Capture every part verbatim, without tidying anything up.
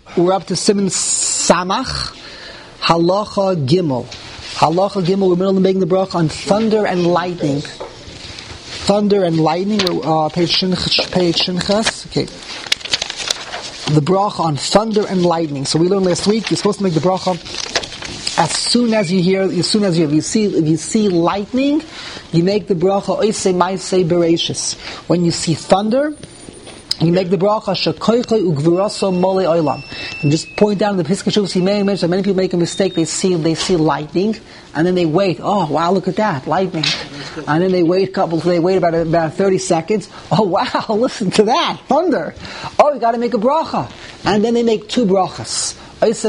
We're up to Siman Samach, Halacha Gimel. Halacha Gimel, we're in the middle of making the bracha on thunder and lightning. Thunder and lightning, uh, page Shinchas. Okay. The bracha on thunder and lightning. So we learned last week, you're supposed to make the bracha as soon as you hear, as soon as you, if you see, if you see lightning, you make the bracha oisei maisei bereshis. When you see thunder, you make the bracha shekoichoi ugvuraso mole olam. And just point down the Pesach Shuvos you may mention. Many people make a mistake. They see they see lightning, and then they wait. Oh wow, look at that lightning! And then they wait a couple. They wait about about thirty seconds. Oh wow, listen to that thunder! Oh, you got to make a bracha, and then they make two brachas.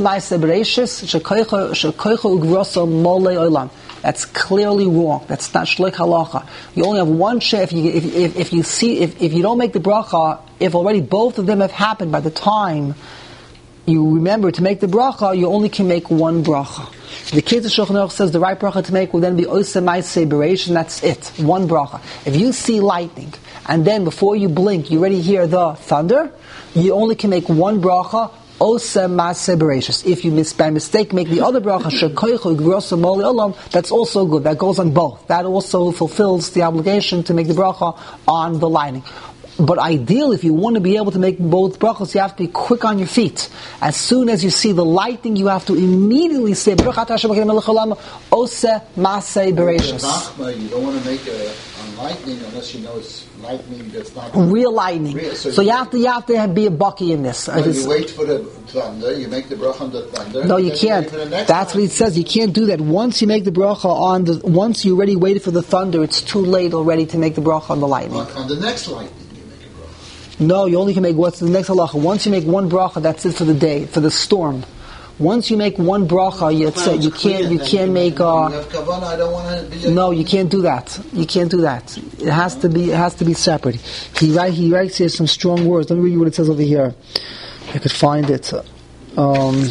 That's clearly wrong. That's not shleik halacha. You only have one share if you if, if, if you see if, if you don't make the bracha, if already both of them have happened by the time you remember to make the bracha, you only can make one bracha. The Ketz Shulchan Aruch says the right bracha to make will then be Oseh Maaseh Bereish, and that's it, one bracha. If you see lightning and then before you blink you already hear the thunder, you only can make one bracha. Oseh Maaseh Bereishis. If you miss by mistake make the other bracha shekoichu ugvuraso mole olam, that's also good. That goes on both. That also fulfills the obligation to make the bracha on the lightning. But ideal, if you want to be able to make both brachos, you have to be quick on your feet. As soon as you see the lightning, you have to immediately say Brachat Hashem Oseh Maaseh Bereishis. You don't want to make a on lightning unless you know it's lightning that's not real lightning. Real, so so you, you have to you have to be a bucky in this. No, you wait for the thunder. You make the bracha on the thunder. No, you can't. That's what it says. You can't do that. Once you make the bracha on the, once you already waited for the thunder, it's too late already to make the bracha on the lightning. On, on the next lightning. No, you only can make what's the next halacha. Once you make one bracha, that's it for the day, for the storm. Once you make one bracha, you, say, you can't you can't make. Uh, no, you can't do that. You can't do that. It has to be it has to be separate. He write he writes here some strong words. Let me read you what it says over here. I could find it. Um,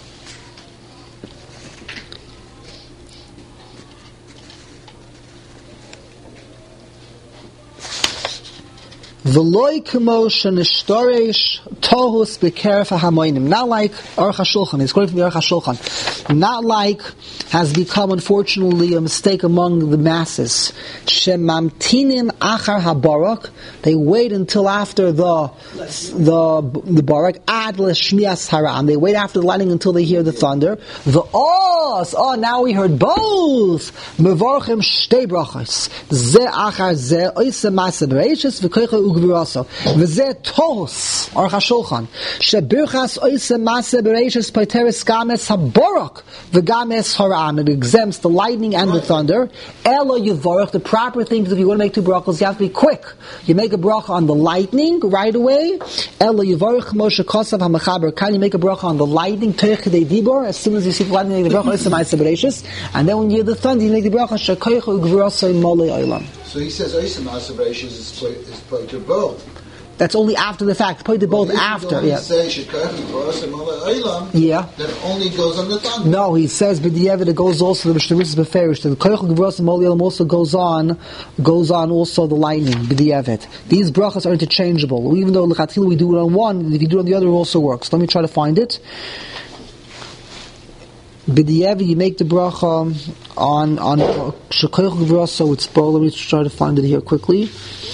V'loi k'mo she'nishtaresh tohus b'keref ha'hamoinim. Not like Aruch HaShulchan. It's quoted from the Aruch HaShulchan. Not like has become, unfortunately, a mistake among the masses. She'mamtinim achar habarak. They wait until after the the the barak ad l'shmias haram. They wait after the lightning until they hear the thunder. The os. Oh, now we heard both. Mevorchim shtei brachos. Ze achar ze oiseh maaseh bereishis v'koicha ugvuraso. V'ze tohus Aruch HaShulchan. Shebirchas oiseh maaseh bereishis poteres games habarak v'games haram. It exempts the lightning and the thunder. Elo yivarach. The proper thing is if you want to make two brachos, you have to be quick. You make a bracha on the lightning right away. Elo yivarach Moshe Kosav HaMechaber. Can you make a bracha on the lightning? Teich Kedei Dibor. As soon as you see the lightning, you make the bracha oiseh maaseh bereishis. And then when you hear the thunder, you make the bracha shekoichu ugvuraso mole olam. So he says oiseh maaseh bereishis is played to both. That's only after the fact. Put the both well, after. Yeah. Say olam, yeah. That only goes on the thunder. No, he says b'diavad it goes also the Mishnah Beferish. The koichu ugvuraso mole olam also goes on, goes on also the lightning b'diavad. These brachas are interchangeable. Even though l'chatchila we do it on one, if you do it on the other, it also works. Let me try to find it. B'diavad, you make the bracha on on shekoichu ugvuraso. It's both. Let me try to find it here quickly.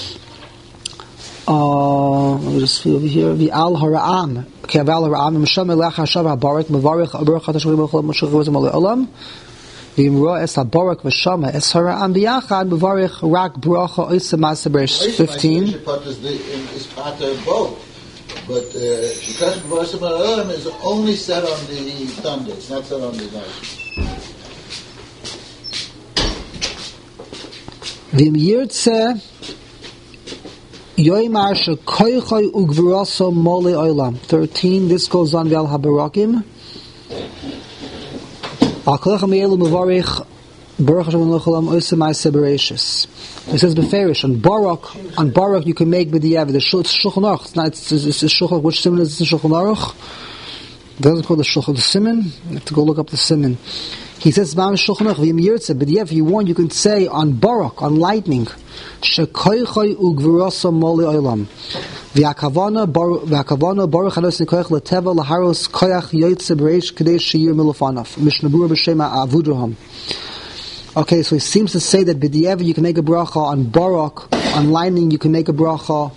Uh, let me just see over here. The al hara'am. Okay, the al hara'am. Misham elach hashav habarak mevarich abarak hatashvim b'chol moshe gavos mole olam. V'imro es habarak v'shama es hara'am b'yachad mevarich rak bracha oiseh maaseh bereishis. Fifteen. Is part of both, but shekach gavos mole olam is only said on the thunder. It's not said on the lightning. V'im yirtzeh Yoimar shekoichoi ugvuraso mole olam. Thirteen. This goes on vel habarakim. Akolach amielu mevarich baruch Hashem l'cholam oiseh maaseh bereishis. It says beferish on barak on barak you can make b'diavad. The Shulchan Aruch. It's not. It's, it's, it's Shulchan. Which siman is this in Shulchan Aruch? It doesn't call the Shulchan the siman. You have to go look up the siman. He says, but yeah, if you want, you can say on barak, on lightning, shekoichoi ugvuraso mole olam. V'akavana baruch hanos nikoyach leteva laharos koyach yoytze b'reish kadei sheyir milufanav. Mishnah Berurah b'shem Avudraham. Okay, so he seems to say that b'di'evet you can make a bracha on barak, on lining you can make a bracha.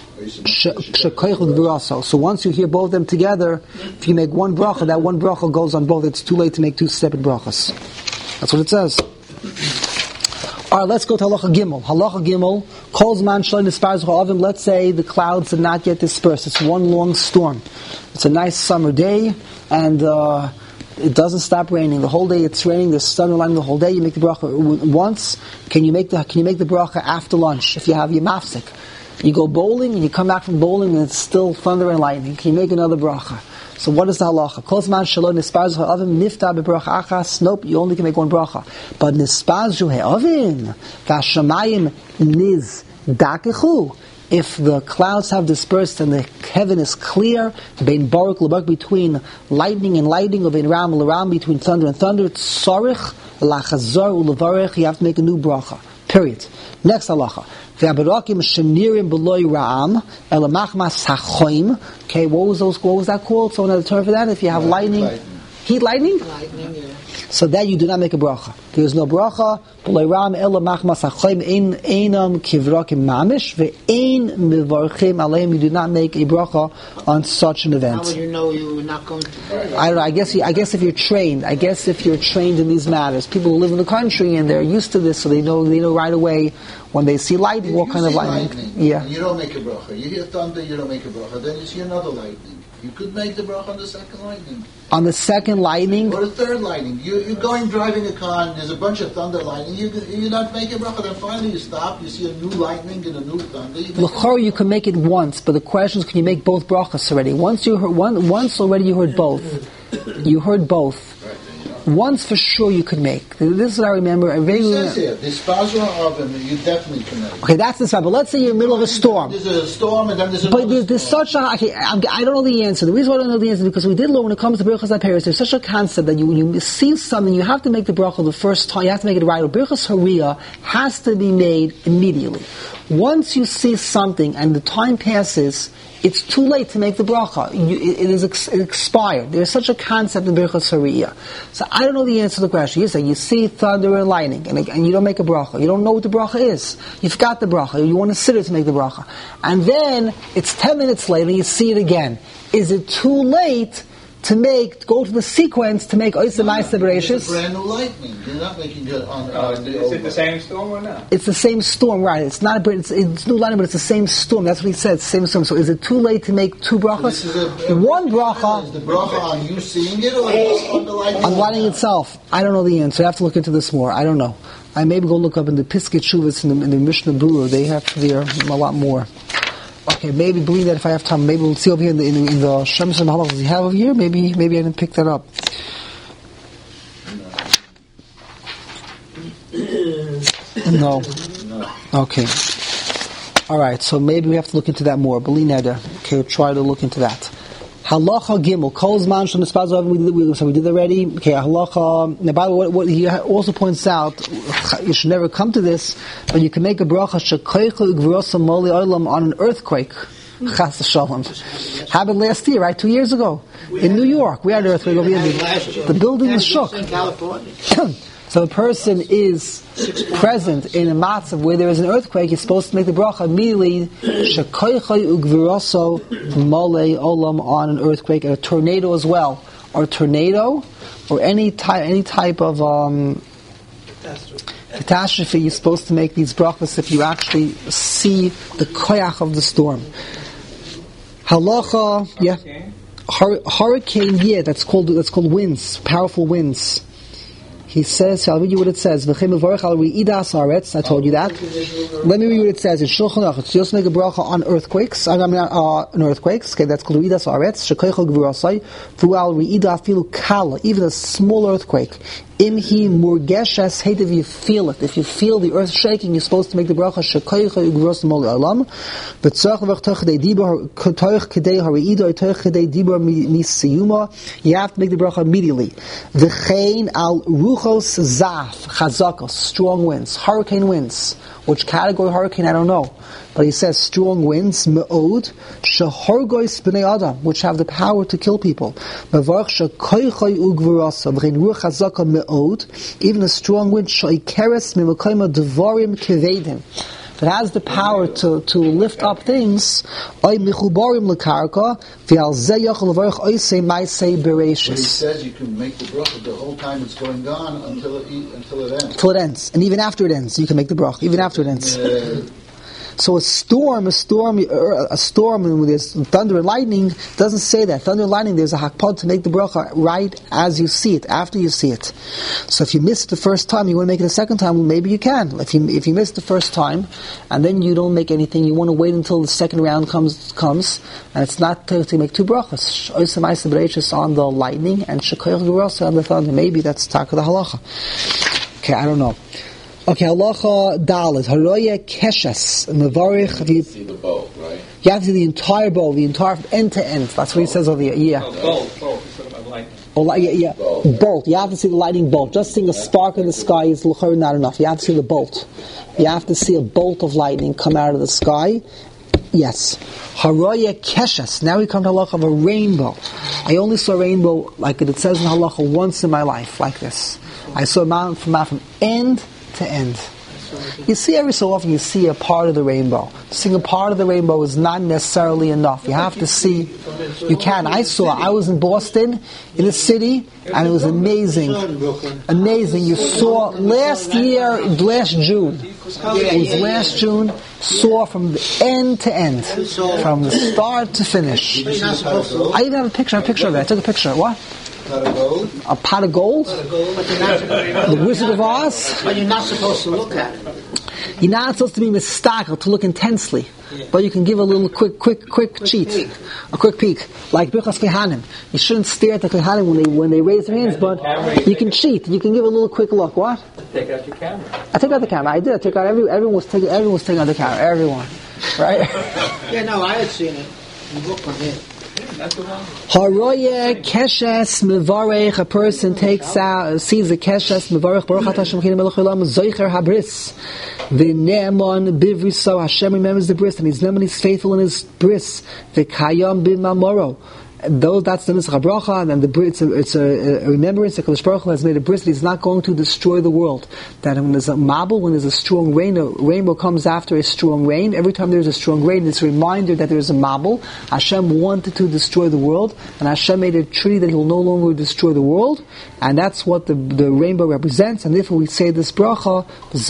So once you hear both of them together, if you make one bracha, that one bracha goes on both. It's too late to make two separate brachas. That's what it says. Alright, let's go to Halacha Gimel. Halacha Gimel, calls man shloim nispar zo'avim. Let's say the clouds are not yet dispersed. It's one long storm. It's a nice summer day, and uh, it doesn't stop raining. The whole day it's raining, there's sun lining the whole day. You make the bracha once. Can you make the Can you make the bracha after lunch if you have your mafsik? You go bowling and you come back from bowling and it's still thunder and lightning. Can you make another bracha? So what is the halacha? Kol man shelo nispar zu ha'avim nifta bebracha achas. Nope, you only can make one bracha. But nispar zu ha'avim v'ashamayim niz dakechu. If the clouds have dispersed and the heaven is clear, bein barak l'barak, between lightning and lightning, or bein ram l'ram, between thunder and thunder, tzarich lachazor u'levarech, you have to make a new bracha. Period. Next halacha. Okay, what was those? What was that called? So another term for that. If you have lightning, lightning. heat lightning, lightning yeah. So that you do not make a bracha. There is no bracha. B'loy ram ela machmas hachoim ein einam kivrakim mamish ve'ein mivarchim aleim. You do not make a bracha on such an event. How would you know you were not going to? I don't know. I guess. You, I guess if you're trained, I guess if you're trained in these matters, people who live in the country and they're used to this, so they know they know right away when they see lightning, what kind of lightning. lightning. Yeah. You don't make a bracha. You hear thunder, you don't make a bracha. Then you see another lightning. You could make the bracha on the second lightning. On the second lightning? Or the third lightning. You, you're going driving a car and there's a bunch of thunder lightning. You, you're not making a bracha. Then finally you stop, you see a new lightning and a new thunder. L'chor, you can make it once, but the question is, can you make both brachas already? Once you heard, one, once already you heard both. You heard both. Once for sure you could make. This is what I remember. I very, it says here, the spazra of them, you definitely can make. Okay, that's the side. But let's say you're in the middle of a storm. There's a storm and then there's another But there's, there's such a... Okay, I'm, I don't know the answer. The reason why I don't know the answer is because we did learn when it comes to Birchas HaPeres, there's such a concept that you, when you see something, you have to make the bracha the first time. You have to make it right. Birchas Hariyah has to be made immediately. Once you see something and the time passes, it's too late to make the bracha. You, it, it is ex, it expired. There's such a concept in Birchas Hariyah. So I don't know the answer to the question. You say you see thunder and lightning, and, and you don't make a bracha. You don't know what the bracha is. You forgot the bracha. You want to sit there to make the bracha, and then it's ten minutes later and you see it again. Is it too late to make, to go to the sequence to make Oisei Ma'aseh Bereishis? It's a brand new lightning. You're not making it on, uh, on the Is it the same storm or not? It's the same storm, right? It's not a brand, it's, it's new lightning, but it's the same storm. That's what he said, same storm. So is it too late to make two brachas? So a, a, One bracha. Is the bracha on you seeing it or on the lightning? On lightning itself. I don't know the answer. I have to look into this more. I don't know. I maybe go look up in the Piskei Teshuvos in the, in the Mishnah Berurah. They have there a lot more. Okay, maybe believe that if I have time, maybe we'll see over here in the in, the, in the Shemesh and Halachos we have over here. Maybe maybe I didn't pick that up. No. Okay. All right. So maybe we have to look into that more. Beli neder. Okay, we'll try to look into that. Halacha Gimel. Kol zman shel nispar zu ha'avim. We did we, so we did already. Okay. Halacha. Now, by the way, what, what he also points out, you should never come to this, but you can make a bracha shekoichu ugvurosa moli olam on an earthquake. Chas v'shalom. Happened last year, right? Two years ago in New York, we had an earthquake over here. The, the building was shook. So the person is present in a matzav where there is an earthquake, he's supposed to make the bracha immediately, shekoichai ugviroso mole olam, on an earthquake, and a tornado as well, or a tornado, or any type, any type of um, catastrophe. You're supposed to make these brachas if you actually see the koyach of the storm. Halacha, yeah, Hur- hurricane, yeah, that's called that's called winds, powerful winds. He says, I'll read you what it says. I told you that. Let me read what it says. In Shulchan Aruch, it's just make a bracha on earthquakes. I mean, uh, on earthquakes. Okay, that's called Reidas Haaretz. Shekoichel Gvurasai. Vual Reida Afilu Kala. Even a small earthquake. Imhi Murgeshes Hate, if you feel it. If you feel the earth shaking, you're supposed to make the bracha Shekoichel Gvurasai Moli Olam. But Tzach Vach Toch Kedei Dibur Toch Kedei Hareida Toch Kedei Dibur Misiyuma. You have to make the bracha immediately. V'chein Al Ruch Ruchos Zaf, Chazakos, strong winds, hurricane winds. Which category hurricane, I don't know. But he says strong winds, Me'od, Shehorgois B'nei Adam, which have the power to kill people. Mevarch Shekoichoi Ugvurasa, V'chein Ruach Chazaka Me'od, even a strong wind, Shoikeres Mimokayma Devarim Kevedim. If it has the power to, to lift up things, oy michubarim lekarka, v'al zeh yochel levarich oisei maisei bereishis. But he says you can make the bracha the whole time it's going on until it until it ends. Until it ends, and even after it ends, you can make the bracha. Even after it ends. Uh, So a storm, a storm, a storm, and there's thunder and lightning, doesn't say that. Thunder and lightning, there's a hakpad to make the bracha right as you see it, after you see it. So if you miss it the first time, you want to make it the second time, well, maybe you can. If you if you miss the first time, and then you don't make anything, you want to wait until the second round comes, comes, and it's not to, to make two brachas. On the lightning, and Shekoyach Gerasa on the thunder. Maybe that's taka the halacha. Okay, I don't know. Okay, halacha dalet haroya keshes mevarich. You see the bow, right? You have to see the entire bow, the entire end to end. That's what he says over here. Yeah. Oh, bolt, bolt. Instead of lightning. Oh, li- yeah, yeah. Bolt. Bolt. You have to see the lightning bolt. Just seeing a spark in the sky is l'chor not enough. You have to see the bolt. You have to see a bolt of lightning come out of the sky. Yes. Haroya keshes. Now we come to halacha of a rainbow. I only saw a rainbow like it says in halacha once in my life, like this. I saw a mountain from out from end to end. You see every so often you see a part of the rainbow. Seeing a part of the rainbow is not necessarily enough. You have to see, you can. I saw, I was in Boston, in the city, and it was amazing. Amazing. You saw last year, last June. It was last June, saw from the end to end. From the start to finish. I even have a picture, I have a picture of it. I took a picture. What? pot of gold. A pot of gold? But you're not, The Wizard of Oz? but you're not supposed to look at it. You're not supposed to be mistakel, to look intensely. Yeah. But you can give a little quick, quick, quick, cheat. peek. A quick peek. Like Birchas Kehanim. You shouldn't stare at the Kehanim when they, when they raise their hands, but you can cheat. You can give a little quick look. What? Take out your camera. I took out the camera. I did. I took out every, everyone was taking, everyone was taking out the camera. Everyone. Right? Yeah, no, I had seen it. You look on it. Haroye keshes mevarech. A person takes out, sees the keshes mevarech. Baruch atah Hashem Elokeinu melech haolam zoicher habris. V'ne'eman bivriso. Hashem remembers the bris, and he's ne'eman, he's faithful in his bris. V'kayam b'mamoro. Though that's the Nusach HaBracha, and the bris, it's a, it's a, a remembrance that Kadosh Baruch Hu has made a bris that he's not going to destroy the world. That when there's a mabul, when there's a strong rain, a rainbow comes after a strong rain. Every time there's a strong rain, it's a reminder that there's a mabul. Hashem wanted to destroy the world, and Hashem made a treaty that he will no longer destroy the world, and that's what the, the rainbow represents. And therefore we say this bracha,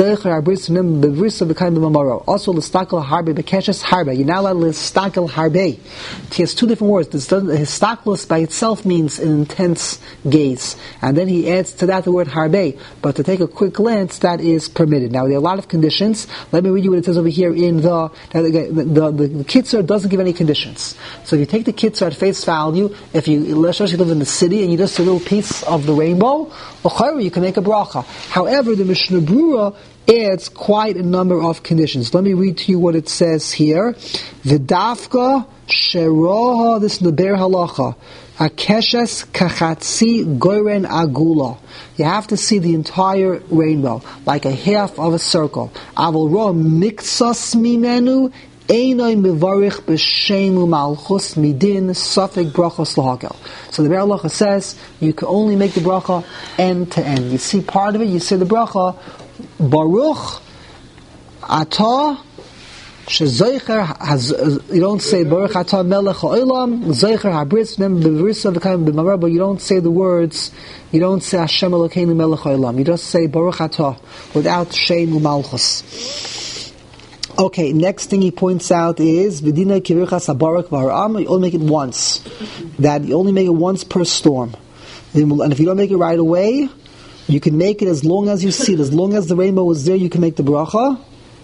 also l'stakel harbe bekeshes harbe. You're not allowed l'stakel harbe. He has two different words. This doesn't, histaklus by itself means an intense gaze, and then he adds to that the word harbe. But to take a quick glance, that is permitted. Now there are a lot of conditions. Let me read you what it says over here in the the the, the, the, the Kitzur doesn't give any conditions. So if you take the Kitzur at face value, if you especially live in the city and you just see a little piece of the rainbow, you can make a bracha. However, the Mishnah Brura adds quite a number of conditions. Let me read to you what it says here. V'dafka sheroha, this neber halacha, akeshes kachatzi goren agula. You have to see the entire rainbow, like a half of a circle. Aval ro miksas mimenu einoi mevarich b'shem malchus midin safek brachos lahagel. So the Ber Halacha says you can only make the bracha end to end. You see part of it, you say the bracha Baruch Atah Shezoicher has. You don't say Baruch Atah Melech Ha'olam Zoicher Habris Mem Bevrisa V'Kayim B'Mamar, but you don't say the words. You don't say Hashem Elokeinu Melech Ha'olam. You just say Baruch Atah without Shem U'Malchus. Okay, next thing he points out is V'dina Kivrichas Habarak V'Haram. You only make it once. That you only make it once per storm, and if you don't make it right away, you can make it as long as you see it. As long as the rainbow is there, you can make the bracha.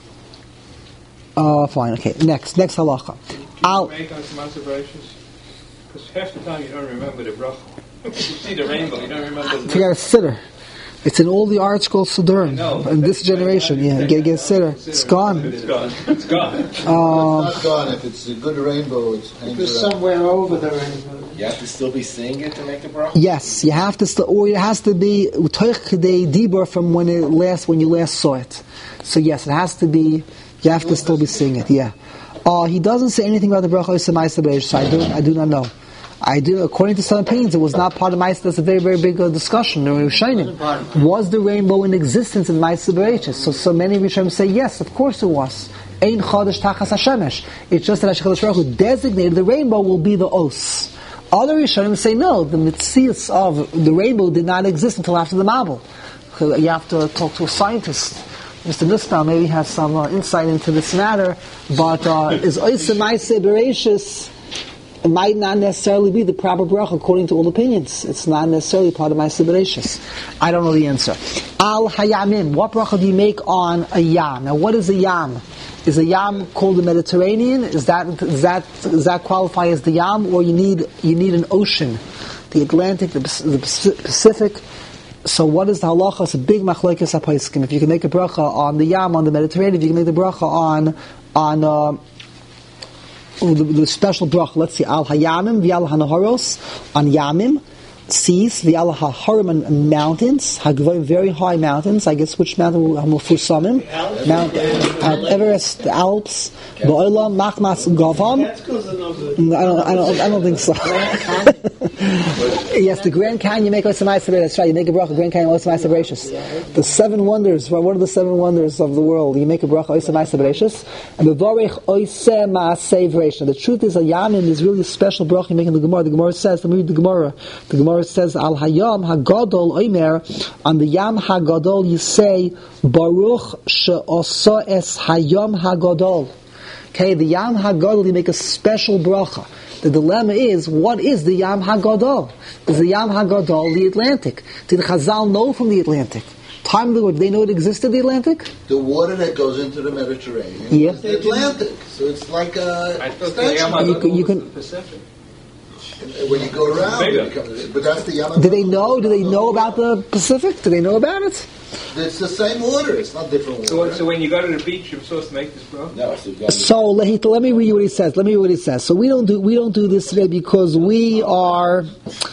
Uh, fine, okay. Next, next halacha. Can you make on some observations? Because half the time you don't remember the bracha. You see the rainbow, you don't remember the Forget a sitter. It's in all the art scroll Siddurim. In this generation, yeah. Get get sitter. It's gone. It's gone. It's gone. Um, It's not gone. If it's a good rainbow, it's hangs It's around. somewhere over the rainbow. You have to still be seeing it to make the bracha? Yes, you have to, st- or it has to be utoich kedei dibur from when it last, when you last saw it. So yes, it has to be. You have to still be seeing it. Yeah. Uh, he doesn't say anything about the bracha Oisei Ma'aseh Bereish, so I do, I do not know. I do, according to some opinions, it was not part of Ma'aseh. That's a very, very big uh, discussion. The Rishonim, was the rainbow in existence in Ma'aseh Bereish? So, so many Rishonim say yes, of course it was. Ein Chodesh Tachas HaShemesh. It's just that HaKadosh Baruch Hu designated the rainbow will be the Os. Other Rishonim say no, the mitzias of the rainbow did not exist until after the Mabul. You have to talk to a scientist. Mister Nussbaum maybe has some uh, insight into this matter, but uh, is Oisei Ma'aseh Bereishis, it might not necessarily be the proper bracha according to all opinions. It's not necessarily part of Ma'aseh Bereishis. I don't know the answer. Al Hayamim, what bracha do you make on a yam? Now what is a yam? Is a yam called the Mediterranean? Is that is that does that qualify as the yam, or you need you need an ocean, the Atlantic, the, the Pacific? So what is the halacha? It's a big machlokes haposkim. If you can make a bracha on the yam, on the Mediterranean, if you can make the bracha on on uh, the, the special bracha, let's see, al hayamim v'al hanaharos, on yamim, seas, v'al haharim, and mountains, hagvoim, very high mountains. I guess which mountain? Hamufursamim, Mount uh, Everest, the Alps, ba'olam machmas gavam. I don't, I don't, I don't think so. Yes, the Grand Canyon, you make Oisei Ma'aseh Bereish. That's right, you make a bracha, Grand Canyon, Oisei Ma'aseh Bereishis. The seven wonders, well, what are the seven wonders of the world? You make a bracha, Oisei Ma'aseh Bereishis, and Bevarech Oisei Ma'aseh Bereishis. The truth is, a Yamim is really a special bracha you make in the Gemara. The Gemara says, let me read the Gemara. The Gemara says, Al Hayam HaGadol Oimer, on the Yam HaGadol you say, Baruch She'osa Es Hayam HaGadol. Okay, the Yam HaGadol you make a special bracha. The dilemma is, what is the Yam HaGadol? Is the Yam HaGadol the Atlantic? Did Chazal know from the Atlantic? Time of the world, did they know it existed, the Atlantic? The water that goes into the Mediterranean Yep. is the Atlantic. So it's like a I thought the extension. Yam You can- you HaGadol can- was the Pacific. When you go around, Bigger. it becomes, but that's the Yam Did they know? Did they know about the Pacific? Did they know about it? It's the same water. It's not different water. So, so when you go to the beach, you're supposed to make this bracha? No, so you got So let, he, let me read you what he says. Let me read what he says. So we don't do we don't do this today because we are.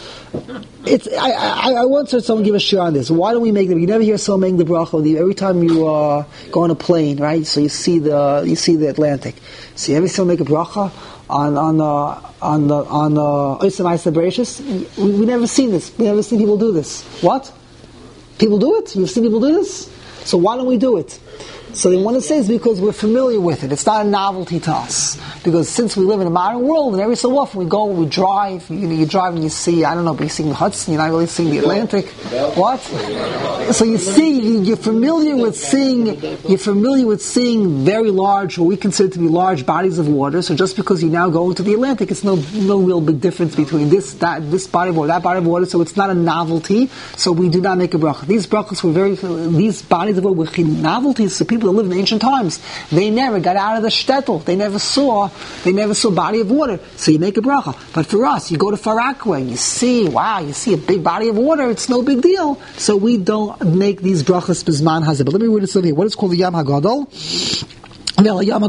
It's I I, I once heard someone give a share on this. Why don't we make them? You never hear someone making the bracha every time you uh, go on a plane, right? So you see the you see the Atlantic. So you ever see someone make a bracha on on uh, on the on uh, Oisei Ma'aseh Bereishis? We we never seen this. We never seen people do this. What? People do it? You've seen people do this? So why don't we do it? So they want to say it's because we're familiar with it. It's not a novelty to us. Because since we live in a modern world, and every so often we go, we drive, you know, you drive and you see, I don't know, but you're seeing the Hudson, you're not really seeing the Atlantic. What? So you see, you're familiar with seeing, you're familiar with seeing very large, what we consider to be large bodies of water. So just because you now go into the Atlantic, it's no no real big difference between this that this body of water, that body of water. So it's not a novelty. So we do not make a bracha. These brachas were very, these bodies of water were novelties. So people that lived in ancient times, they never got out of the shtetl. They never saw, they never saw a body of water. So you make a bracha. But for us, you go to Far Rockaway, you see, wow, you see a big body of water. It's no big deal. So we don't make these brachas bisman hazeh. But let me read it over here. What is called the Yam HaGadol? Hayom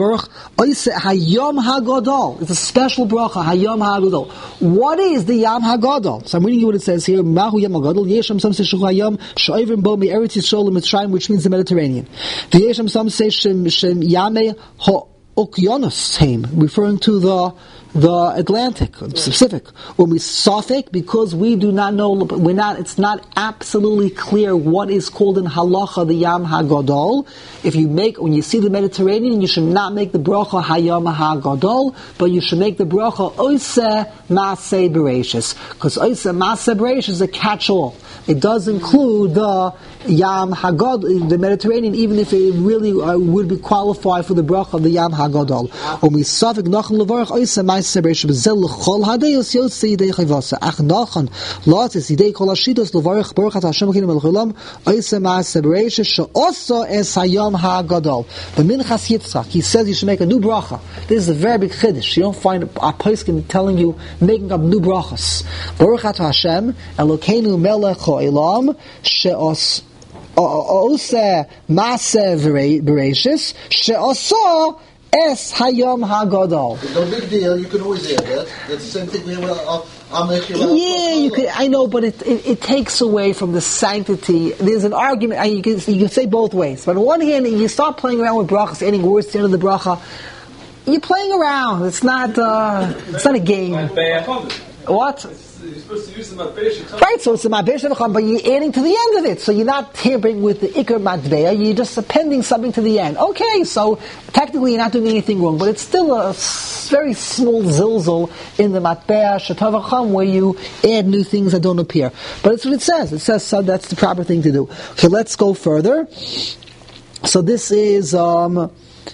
HaGadol. It's a special bracha. Hayom HaGadol. What is the Yam HaGadol? So I'm reading you what it says here. Mahu Yam HaGadol. Yesham some say Hayom Shoivim Bo Mi Eretz Yisrael Mitzrayim, which means the Mediterranean. The Yesham some say Shem Shem Yamei Ho Okyanos Haim, referring to the the Atlantic, the Pacific. When we Sophic, because we do not know, we're not, it's not absolutely clear what is called in halacha the Yam HaGadol. If you make, when you see the Mediterranean, you should not make the bracha Hayam HaGadol, but you should make the bracha Oisei Ma'aseh Bereishis, because Oisei Ma'aseh Bereishis is a catch-all. It does include the Yam HaGadol, the Mediterranean, even if it really uh, would be qualified for the bracha of the Yam HaGadol. hagadol. Umisavik nachon levarach oisa ma'aser bereishis b'zel l'chol hadayos yotze yidei chayvasa. Ach nachon latis yidei kol hashitos levarach baruch ata Hashem Elokeinu melech haolam oisa ma'aser bereishis she'osa es hayom hagadol. The Minchas Yitzchak, he says you should make a new bracha. This is a very big chiddush. You don't find a poskim telling you making up new brachas. Baruch ata Hashem Elokeinu melech haolam she'os Osa Maaseh Bereishis She'osa Es Hayom HaGadol. No big deal. You can always add that. That's the same thing we have. I'll, I'll make you. Yeah, you could. I know, but it, it it takes away from the sanctity. There's an argument. And you can you can say both ways. But on one hand, you start playing around with brachas, adding words to the end of the bracha. You're playing around. It's not. Uh, it's not a game. What? You're supposed to use the matbeah. Right, so it's the matbeah shevacham, but you're adding to the end of it. So you're not tampering with the ikar matbeah, you're just appending something to the end. Okay, so technically you're not doing anything wrong, but it's still a very small zilzal in the matbeah shetavacham where you add new things that don't appear. But that's what it says. It says so that's the proper thing to do. Okay, let's go further. So this is... Um,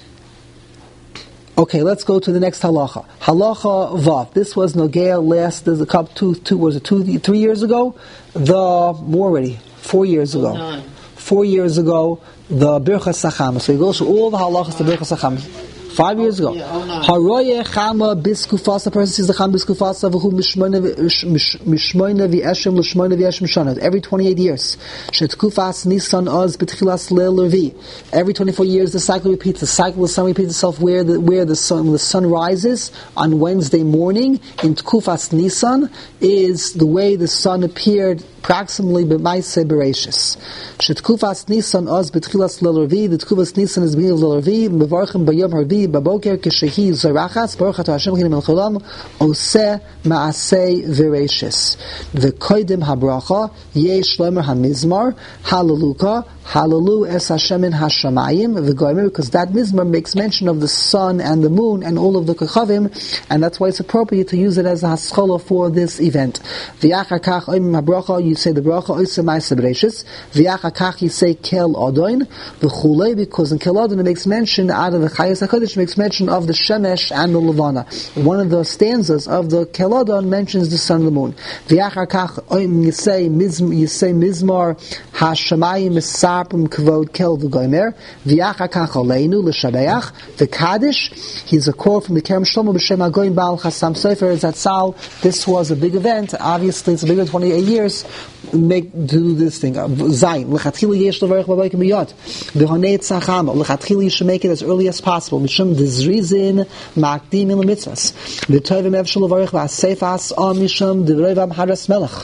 Okay, let's go to the next halacha. Halacha Vav. This was Nogea last, there's a couple, two, two, was it two, three years ago? The, more already, four years ago. Nine. Four years ago, the Birchas Sachama. So he goes through all the halachas to Birchas Sachama. Five years ago. Haroye chama biskufasa. A person sees the chama biskufasa v'hu mishmoina v'eshem l'shmoina v'eshem shana. Every twenty-eight years. Shetkufas nisan oz b'tchilas leil levi. Every twenty-four years the cycle repeats. The cycle of the sun repeats itself where the where the sun the sun rises on Wednesday morning in Tkufas Nisan is the way the sun appeared approximately b'maiseh bereishis. Shetkufas Nisan oz b'tchilas leil levi. The Tkufas Nisan is the beginning of leil levi. Mevarchim b'yom harvi baboker kishehi zarachas baruch ata Hashem Elokeinu melech haolam oseh maaseh vereishis v'koidim habracha yesh lomer hamizmar hallelujah hallelu es Hashem in hashamayim v'goymer, because that mizmar makes mention of the sun and the moon and all of the kochavim, and that's why it's appropriate to use it as a haschola for this event. V'yachar kach oimim habracha, you say the bracha oseh maaseh bereishis. V'yachar kach you say kel adon v'chulei, because in kel adon it makes mention out of the Chayas HaKadosh makes mention of the Shemesh and the Levana. One of the stanzas of the Kel Adon mentions the sun and the moon. V'yachar kach you say you say mizmar hashamayim misarpim kavod kel v'goymer. V'yachar kach aleinu l'shabeach v'kadish. He's a quote from the Kerem Shlomo b'shem hagoyim Baal Chasam Sofer Zatzal. This was a big event. Obviously, it's a bigger than twenty-eight years. Make do this thing. Zayin l'chatchila yesh levarich b'baykim b'yot v'honei tzachama l'chatchila you should make it as early as possible. Mishum dizrizin makdim il mitzvahs v'tovim evshel levarich v'asefas o mishum d'roivam haras melech.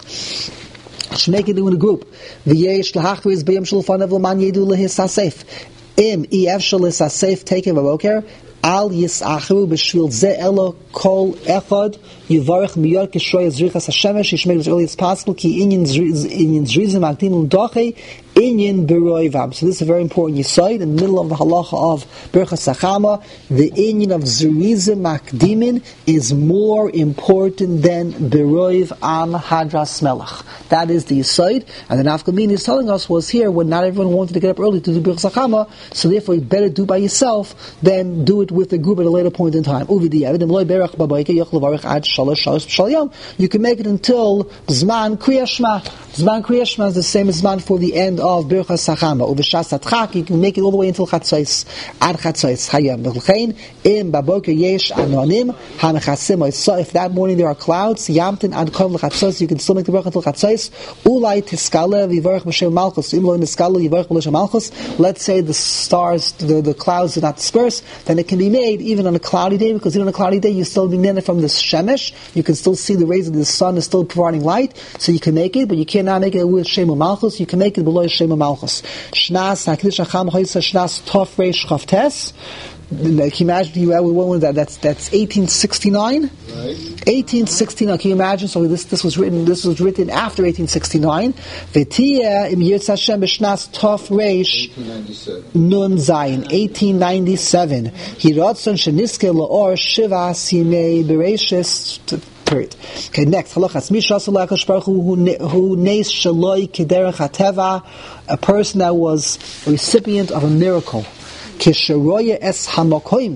Should make it in a group. V'yesh l'hachtu is b'yom shel fanav l'man yedu lehis hasef. Im i evshel is hasef taken v'boker al yisachu b'shvil ze elo kol echad yivarech miyot kishoy zrichas hashemesh. You should make it as early as possible. Ki inyan zrizim makdim l'dochei inyan beroivam. So this is a very important yisoid in the middle of the halacha of Birchas Sachama. The inyan of zrizim makdimin is more important than beroiv am hadras melech. That is the yisoid, and the nafkamin is telling us was here when not everyone wanted to get up early to do Birchas Sachama, so therefore you better do by yourself than do it with a group at a later point in time. You can make it until Zman Kriya Shema. Zman Kriya Shema is the same as Zman for the end of Birchas Sachama. Uveshas Atchak, you can make it all the way until Chatzos, ad Chatzos Hayam. V'chein im baboker yesh anonim hamachasim oisa. If that morning there are clouds, yamtin ad kol l'chatzos, you can still make the bracha until Chatzos. Ulai tiskale v'yivarech b'shem malchus. Imlo niskale yivarech b'shem malchus. Let's say the stars, the, the clouds do not disperse, then it can be made even on a cloudy day, because even on a cloudy day you still be minute from the shemesh. You can still see the rays of the sun is still providing light, so you can make it, but you cannot make it with Shem Malchus. You can make it below Shem Malchus. Shnas Hakdish Acham Hoysa Shnas Tov Reish Chavtes. Can you imagine? You what was that? That's that's eighteen sixty-nine. Right. eighteen sixty-nine. Can you imagine? So this this was written. This was written after eighteen sixty-nine. V'tiyah im Yirtz Hashem b'Shnas Tov Reish Nun Zayin eighteen ninety-seven. Hiratzon sheniske laor shiva simei bereishis. Period. Okay, next halachas mishas l'akadosh baruch hu who neis shaloi kederech hateva, a person that was a recipient of a miracle. Kisharoya es hamakoim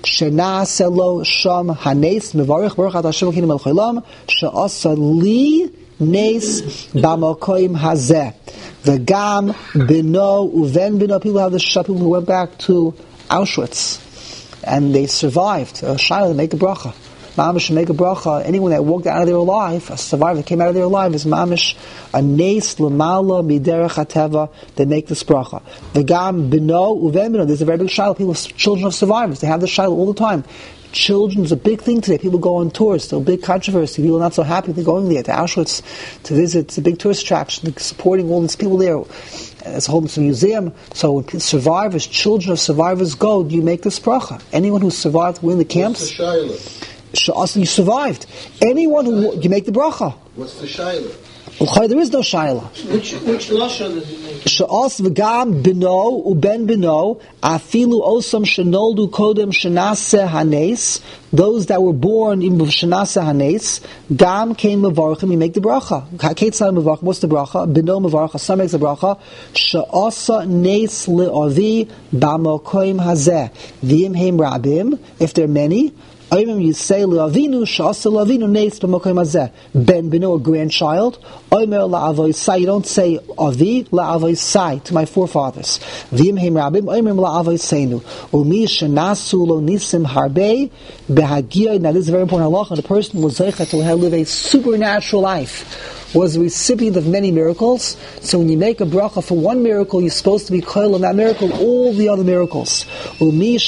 Shena'aseh lo sham hanes mevarich baruch atah Hashem Elokeinu melech haolam she'asa li nes b'makom hazeh. V'gam bino uven bino. People have the people who went back to Auschwitz and they survived. Uh, Shaila, make a bracha. Mamish should make a bracha. Anyone that walked out of there alive, a survivor that came out of there alive, is mamish a nes l'mala miderech hateva. They make this bracha. V'gam bino uven bino. There's a very big shaila. People, children of survivors, they have this shaila all the time. Children is a big thing today. People go on tours. Still a big controversy. People are not so happy they're going there to Auschwitz to visit. It's a big tourist attraction. They're supporting all these people there. It's a whole museum. So when survivors, children of survivors go, do you make this bracha? Anyone who survived within the camps, What's the shaila? You survived. Anyone who you make the bracha. What's the shaila? There is no shaila. Which which lashon does he make? She'os v'gam bino uben bino afilu osam shenoldu kodem shenaseh hanes. Those that were born in shenaseh hanes, gam came mevarchim. You make the bracha. Ketzad mevarchim. What's the bracha? Bino mevarcha. Some makes the bracha. She'osa nes le'avi b'makom hazeh. V'im heim rabim. If there are many. Oimim you say le'avinu she'asa le'avinu neis b'makom hazeh. Ben bino, a grandchild. Oimer la'avoy sai. You don't say avi la'avoy sai to my forefathers. V'im heim rabim. Oimim la'avoy seinu. Umi shenasu lo nisim harbei behagiyah. Now this is a very important halacha. The person was zeichet to live a supernatural life. Was a recipient of many miracles. So when you make a bracha for one miracle, you're supposed to be koil on that miracle, all the other miracles. You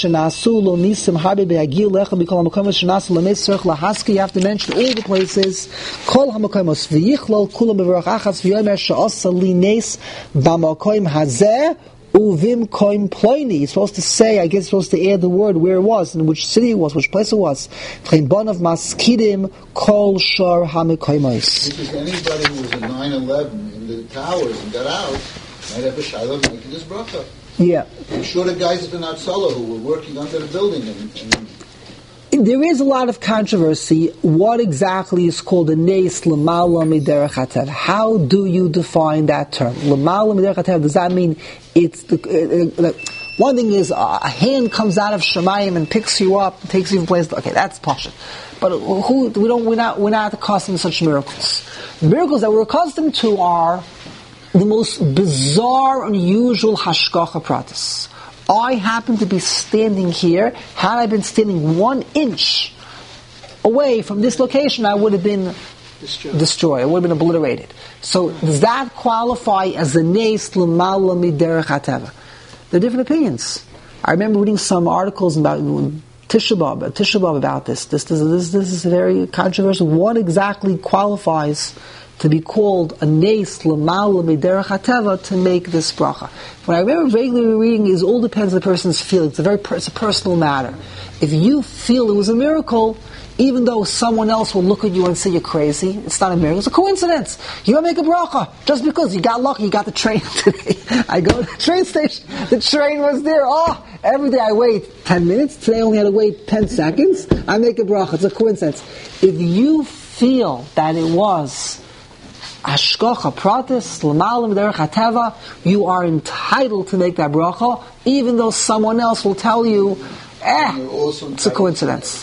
have to mention all the places. Kol hamakomos v'yichlol kulam b'varach achas v'yomer she'asa li nes b'makom hazeh uvim koim ploini. You're supposed to say, I guess you're supposed to add the word where it was, and which city it was, which place it was. Because anybody who was in nine eleven in the towers and got out might have a shiloh making this bracha. Yeah. I'm sure the guys at the Natsala who were working under the building and, and there is a lot of controversy. What exactly is called a nes l'mala miderech hatev? How do you define that term? L'mala miderech hatev, does that mean it's the... Uh, uh, one thing is uh, a hand comes out of Shemayim and picks you up, takes you from place. Okay, that's pashut. But who we don't we're not we're not accustomed to such miracles. The miracles that we're accustomed to are the most bizarre, unusual hashgacha pratis. I happen to be standing here. Had I been standing one inch away from this location, I would have been destroyed. destroyed. I would have been obliterated. So does that qualify as a nes l'mala miderech hateva? There are different opinions. I remember reading some articles about Tisha B'Av, Tisha B'Av about this. This, this, this. this is very controversial. What exactly qualifies to be called a nes l'mala miderech hateva to make this bracha? What I remember vaguely reading is all depends on the person's feeling. It's a very it's a personal matter. If you feel it was a miracle, even though someone else will look at you and say you're crazy, it's not a miracle. It's a coincidence. You don't make a bracha just because you got lucky. You got the train today. I go to the train station. The train was there. Oh, every day I wait ten minutes. Today I only had to wait ten seconds. I make a bracha. It's a coincidence. If you feel that it was Hashgacha pratis l'malam derech hateva, you are entitled to make that bracha, even though someone else will tell you, eh, it's a coincidence.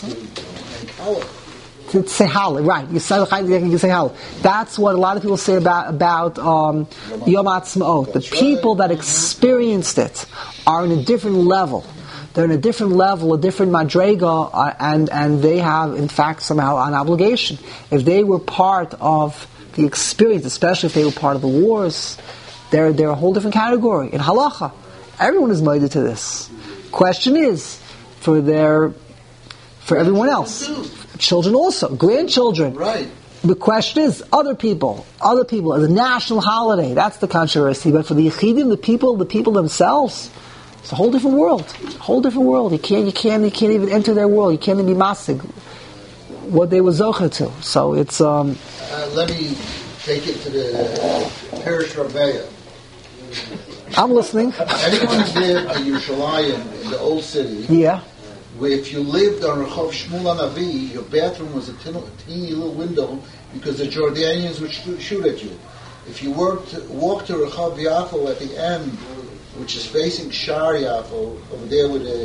To say halal, right? You say you say halal. That's what a lot of people say about about um, Yom Ha'atzmaut. The people that experienced it are in a different level. They're in a different level, a different madrega, uh, and and they have, in fact, somehow an obligation. If they were part of the experience, especially if they were part of the wars, they're they're a whole different category. In halacha, everyone is minded to this. Question is for their for everyone else, children also, grandchildren. Right. The question is other people, other people as a national holiday. That's the controversy. But for the yechidim, the people, the people themselves, it's a whole different world. It's a whole different world. You can't, you can't, you can't even enter their world. You can't even be masig what they were zocher to. So it's. Um, uh, let me take it to the Parish Rabbeya. I'm listening. Anyone who lived in Yerushalayim, in the old city, yeah, where if you lived on Rehov Shmuel HaNavi, your bathroom was a teeny, teeny little window because the Jordanians would shoot, shoot at you. If you worked, walked to Rehov Yafo at the end, which is facing Shar Yafo, over there where the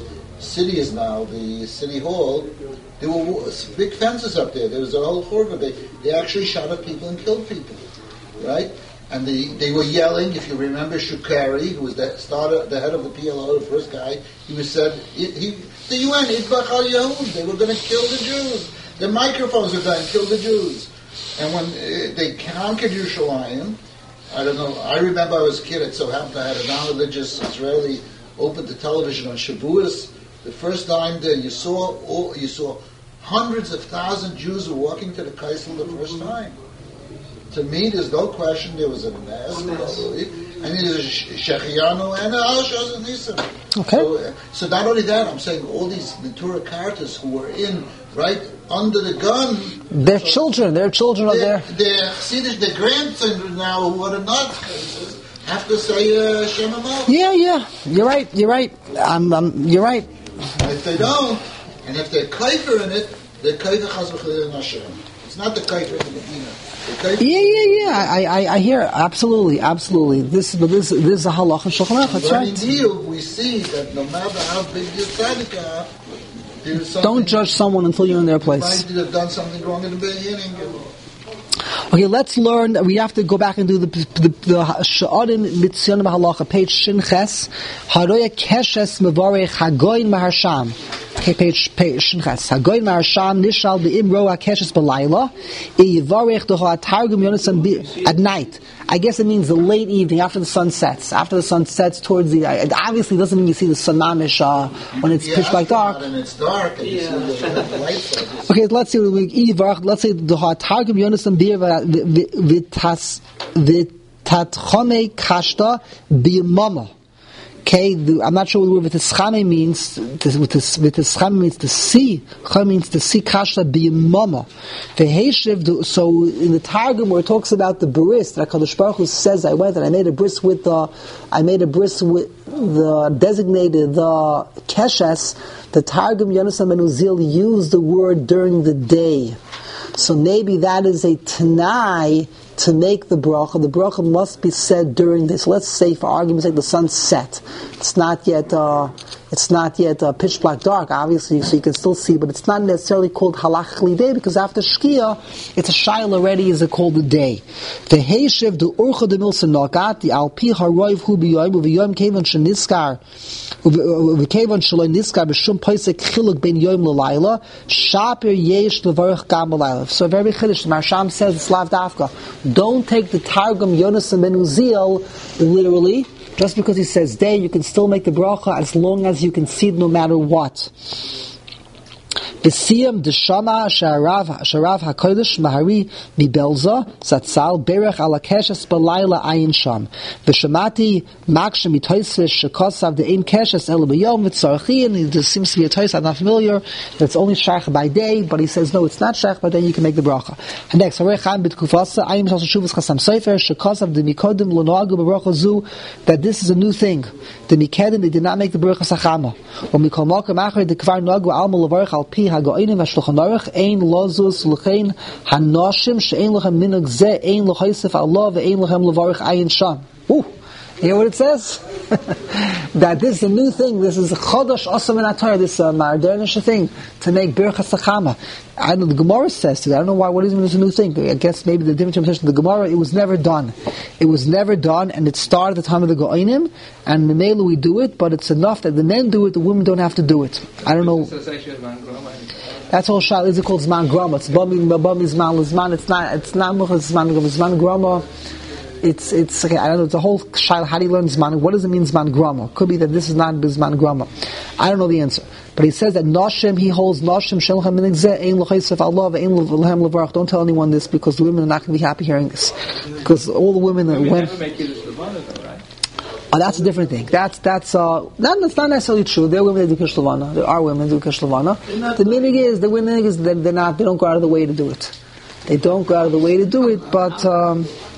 city is now, the city hall, there were big fences up there. There was a whole churva. They, they actually shot at people and killed people, right? And they, they were yelling. If you remember Shukari, who was the starter, the head of the P L O, the first guy, he was said, he, he, the U N, Idbach al Yahud, they were going to kill the Jews. The microphones were going to kill the Jews. And when uh, they conquered Yerushalayim, I don't know, I remember I was a kid, it so happened I had a non-religious Israeli opened the television on Shavuos. The first time there, you saw all, you saw hundreds of thousands of Jews were walking to the Kaisel the first time. To me, there's no question there was a mass, probably, and there's a Shechianu and a Al-Shaz Nisim. Okay. So, uh, so not only that, I'm saying all these Natura Cartas who were in, right, under the gun. Their so children, their children are there. Their, see, their grandchildren now who are not have to say uh, Shem Amal. Yeah, yeah. You're right, you're right. I'm, I'm, you're right. And if they don't, and if they're kaifer in it, they're kaifer chas v'chalil in Hashem. It's not the kaifer in the Medina. Yeah, yeah, yeah. I, I, I hear it. Absolutely, absolutely. This, but this, this is a halach and shulchan aruch. That's right. right. Deal, we see that no matter how big your tzaddik are, there's something. Don't judge someone until you're in their place. You might have done something wrong in the beginning. Okay, let's learn. We have to go back and do the the the Sha'arin Mitzion Halacha, page Shinches. Haroya Keshes Mevarech Hagoyin Maharsham. Okay, page page Shinches. Hagoyin Maharsham Nishal Beimro Keshes Belayla. Yivarech Doha Targum Yonasan at night. I guess it means the late evening after the sun sets. After the sun sets towards the. It obviously doesn't mean you see the sun mamish uh, when it's yeah, pitch black dark. And it's dark. And yeah. You see the, the lights. Okay, let's see. Let's say the Targum Yonasan Bir Vitas Vitatchome Kashta Biyamama. Okay, I'm not sure what the word v'tischame means. V'tischame means to see. Chame means to see kashta b'yamama. V'heshiv, so in the Targum where it talks about the bris, that HaKadosh Baruch Hu says, I went and I made a bris with the, I made a bris with the designated, the keshes, the Targum Yonasan ben Uziel used the word during the day. So maybe that is a Tanai to make the bracha. The bracha must be said during this. Let's say, for argument's sake, the sun set. It's not yet. Uh, it's not yet uh, pitch black dark, obviously, so you can still see. But it's not necessarily called halachli day because after shkia, it's a shail already. Is it called the day? The heishiv the urcha de milsa nagat the alpi haroiv hu b'yoyim uv'yoyim kevan sheniskar uv'kevan shaloi niskar b'shum paisek chiluk ben yoyim l'layla shapir yesh levarich gam l'layla. So very chiddush. Marsham says it's lav dafka. Don't take the Targum Yonasan ben Uziel literally. Just because he says day, you can still make the bracha as long as you can see it no matter what. B'siyam d'shama sharav sharav hakodesh mahari mibelza zatzal berech ala keshes balayla ayin sham v'shamati makshem mitoyses shekosav de'ein keshes ela b'yom v'tzarchi, and there seems to be a toys I'm not familiar that it's only shaykh by day, but he says no, it's not shaykh by day. You can make the bracha. And next, harechan b'tkufasa ayin shal shuvas chasam sefer shekosav de'mikodim lonoagu b'bracha zu, that this is a new thing. The mikodim they did not make the bracha sachama. Or mikol malka machar the kvar noagu alma levarich al pi hagoinim v'shulchan aruch ein lozus l'chein hanoshim she'ein lochem minug zeh ein lochaysef Allah ve'ein lochem levarich ayin sham. Ooh, you hear what it says? That this is a new thing. This is a chodosh osam in Torah. This is a modernish thing to make birchas sachama. I know the Gemara says to that. I don't know why. What is it? It's a new thing. I guess maybe the different interpretation of the Gemara. It was never done. It was never done, and it started at the time of the Goinim. And the male we do it, but it's enough that the men do it. The women don't have to do it. I don't know. That's all. Shal is it called zman grama? It's bami bami zman zman. It's not. It's not muchas zman grama. Zman grama. It's it's okay, I don't know. It's a whole shayla. How do you learn zman? What does it mean zman grama? Could be that this is not zman grama. I don't know the answer. But he says that Noshim, he holds Noshim Shelchem Minigzeh Ein L'Chaysef Allah Ve'Ein L'Hem L'Varach. Don't tell anyone this because the women are not going to be happy hearing this. Because all the women that went. Oh, that's a different thing. That's that's uh, not, that's not necessarily true. There are women that do Kishlavana. There are women that do Kishlavana. The meaning is the women is that they're not. They don't go out of the way to do it. They don't go out of the way to do it, but. Um,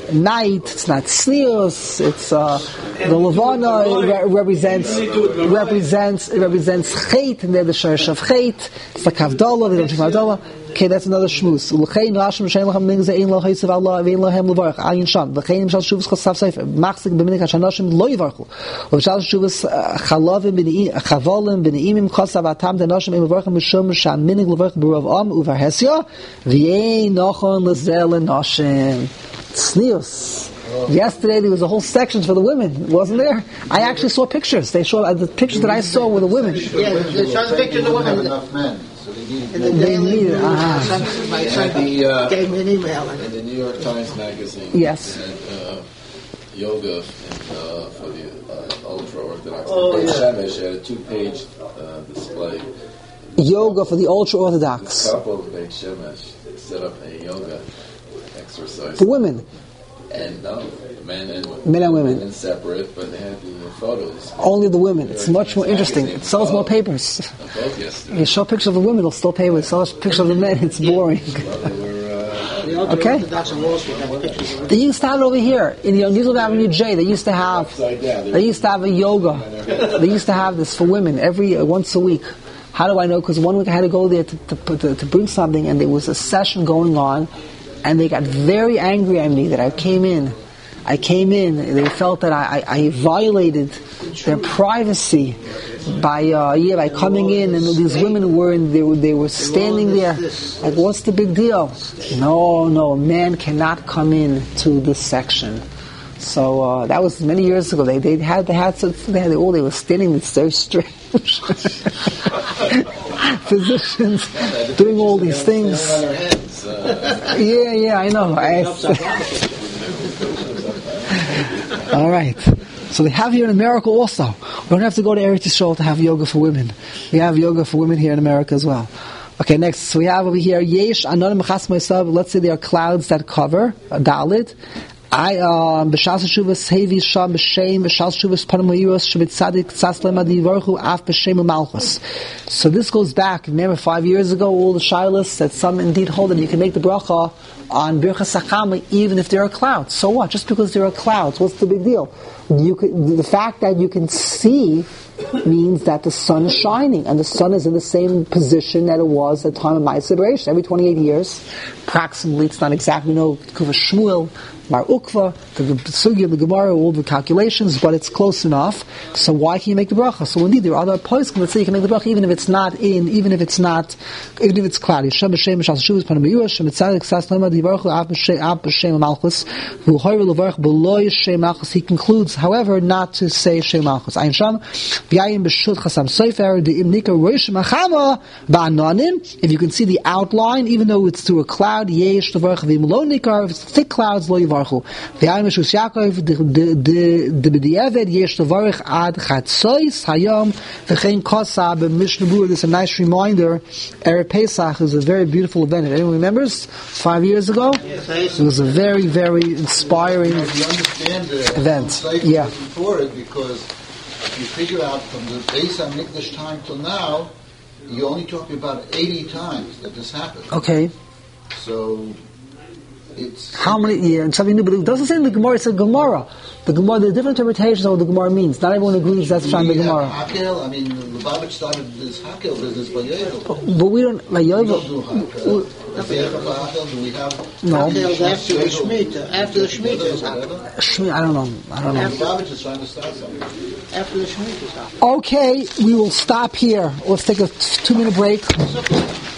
night. It's not sneers. It's uh, the Levana re- represents represents it represents Chet, and they're the Sherish of Chet. It's like Havdalah. They don't drink Havdalah. Okay, that's another shmuz. L'chein Rashem Shem Lachem Ming Ze'ein Lo Haisav Allah Ve'ein Lohem Levarach Ayin Sham. L'chein Mishal Shuvas Chosav Sefer Machzik B'minik HaShanashim Lo Yivarchu. L'mishal Shuvas Chalavim Chavolim B'neimim Chosav Atam Danashim Im Levarchim Mishum Shaminik Levarch B'Rav Am Uvar Hesya V'yein Nochon L'zel Nashim. Tznius. Yesterday there was a whole section for the women, wasn't there? I actually saw pictures. They showed uh, the pictures that I saw were the women. Yeah, they showed the pictures of the women. Enough men. So they needed In the They Daily need it, News, uh-huh. my son, my son And the, uh, gave me an email. In And the New York Times Magazine, Yes. and, uh, yoga and, uh, for the uh, ultra-Orthodox. Oh, Beit yeah. Shemesh had a two-page uh, display. Yoga for the ultra The orthodox. couple of Beit Shemesh set up a yoga exercise. For women. And no, men and women. Men and women. Men separate, but they had the photos. Only the women. It's much more interesting. It sells more papers. Of both yesterday. You show pictures of the women, it'll still pay with. Show pictures of the men, it's boring. Well, they were, uh, the ultra Okay. Orthodox in Wall Street have pictures of They used to have it over here in the Union Avenue J. They used to have. upside down. They used to have a yoga. They used to have this for women every uh, once a week. How do I know? Because one week I had to go there to, to, to, to bring something, and there was a session going on, and they got very angry at me that I came in. I came in. They felt that I, I, I violated their privacy by uh, yeah by coming in, and these women were in, they were they were standing there like, what's the big deal? No, no, a man cannot come in to this section. So uh, that was many years ago. They they had they had they had all they were standing. It's very strange. Physicians doing all these things. Yeah, yeah, I know. I, all right. So they have here in America also. We don't have to go to Eretz Yisrael to have yoga for women. We have yoga for women here in America as well. Okay, next. So we have over here, Yesh Anonim Chas Moisav. Let's say there are clouds that cover a Dalit. I um b'shas shuvas hevi sham b'shem b'shas shuvas panamoyros shebitzadik tzaslem adivarchu af b'shem u'malchus. So this goes back. Remember, five years ago, all the shilas that some indeed hold that you can make the bracha on birchas hakama even if there are clouds. So what? Just because there are clouds, what's the big deal? You could, the fact that you can see means that the sun is shining, and the sun is in the same position that it was at the time of Ma'aseh Bereishis. Every twenty-eight years, approximately, it's not exactly, no, Kuva Shmuel, Mar Ukva, the Sugi of the Gemara, all the calculations, but it's close enough. So why can you make the bracha? So indeed, there are other poskim that say you can make the bracha even if it's not in, even if it's not, even if it's cloudy. Shem b'shem b'shas shuvas panam b'yuah, shem b'tzadik sas lema divarchu av b'shem av b'shem malchus, v'uhoyre levarch b'loy shem malchus. He concludes, however, not to say shem malchus. Ayin sham v'yayim b'shut chasam sofer de'im nika roish machama ba'anonim. If you can see the outline, even though it's through a cloud, yesh levarch v'im lo nikar. If it's thick clouds, lo yivarchu. V'yayim b'shus Yaakov de'b'di'eved yesh levarch ad chatzois hayom v'chein kosa b'mishnah Berurah. This is a nice reminder. Erev Pesach is a very beautiful event. If anyone remembers, five years ago, it was a very, very inspiring You understand the event. the Yeah. before it, because if you figure out from the Beis HaMikdash time till now, you're only talking about eighty times that this happened. Okay. So it's How many? Yeah, and something new, but it doesn't say in the Gemara. It's a Gemara. The Gemara. There are different interpretations of what the Gemara means. Not everyone agrees that's from the we have Gemara. Hakel. I mean, Lubavitch started this Hakel business by Yovel. But we don't like We don't do Yovel. Hakel. If we have a Hakel, do we have No, Hakel after the Shemitah. After the Shemitah is happening. whatever? Shmi, I don't know. I don't know. Lubavitch is trying to start something. After the Shemitah is happening. Okay, we will stop here. Let's take a two-minute break.